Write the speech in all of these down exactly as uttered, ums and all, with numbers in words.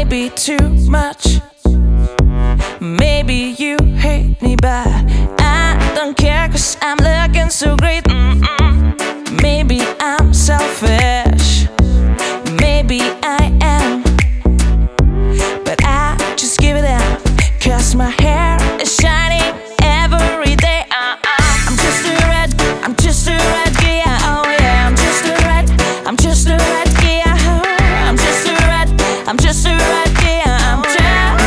maybe too much. Maybe you hate me, but I don't care, 'cause I'm looking so great. Mm-mm. Maybe I'm selfish, maybe I am, but I just give it up, 'cause my hair is shining every day. uh-uh. I'm just a red, I'm just a red, yeah, oh yeah. I'm just a red, I'm just a red, yeah, oh. I'm just a red, I'm just a red, yeah, I'm just a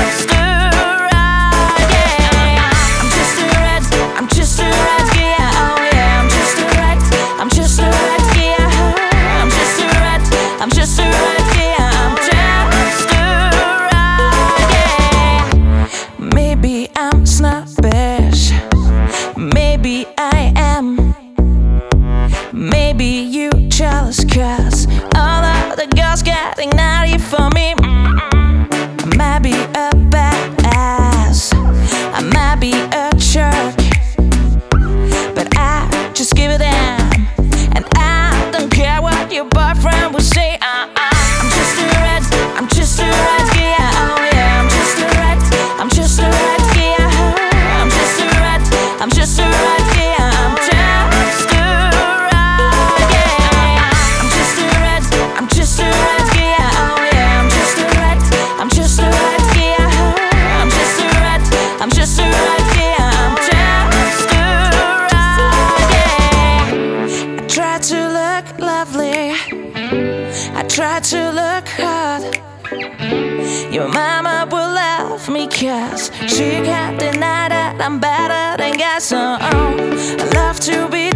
red, yeah. I'm just a red, I'm just a red, yeah, oh yeah. I'm just a red, I'm just a red, yeah, oh. I'm just a red, I'm just a red, yeah, I'm just a red, yeah. Maybe I'm snobbish, maybe I am, maybe you jealous 'cause all of the girls getting naughty for me. Mm-mm. I might be a badass, I might be a jerk, but I just give it in, and I don't care what your boyfriend will say. uh-uh. I'm just a red, I'm just a red, yeah, oh yeah. I'm just a red, I'm just a red, yeah, oh. I'm just a red, I'm just a red, yeah, I'm just a red, yeah. I'm just a red, I'm just a red, yeah, oh yeah. I'm just a red, I'm just a red, yeah, oh. I'm just a red, I'm just a red, yeah, I'm just a red, yeah. I try to look lovely, I try to look hot. Your mama will love me 'cause she can't deny that I'm better than guys. So oh, I love to be